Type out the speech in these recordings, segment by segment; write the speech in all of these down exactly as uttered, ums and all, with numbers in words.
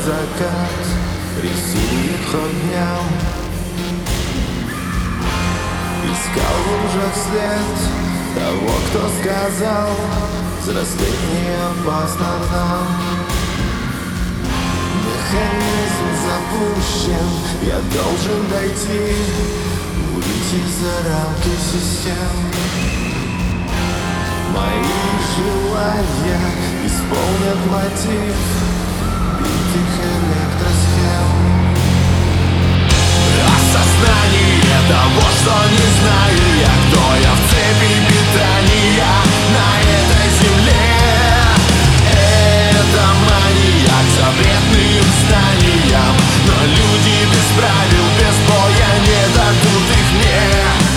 закат рисует ход дням. Искал в лужах след того, кто сказал: взрослеть не опасно нам. Механизм запущен, я должен дойти, выйти за рамки систем. Мои желания исполнят мотив битых электросхем. Осознание того, что не знаю я, кто я в цепи питания на этой земле. Это мания к запретным знаниям, но люди без правил, без боя не дадут их мне.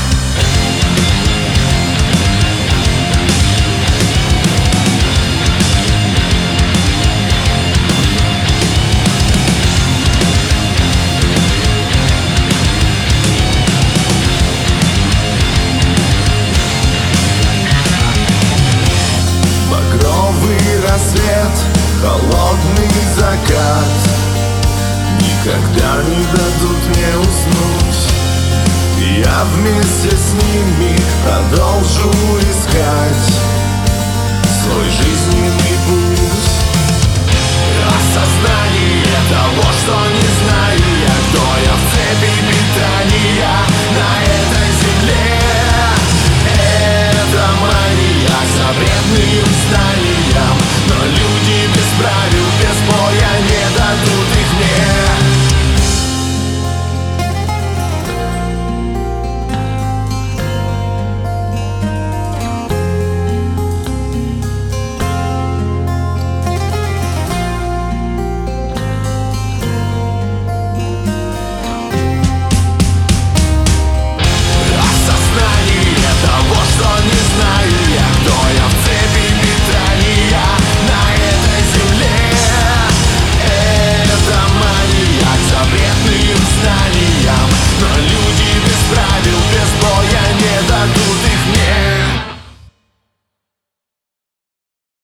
Рассвет, холодный закат никогда не дадут мне уснуть. Я вместе с ними продолжу искать свой жизненный путь. Осознание того, что не знаю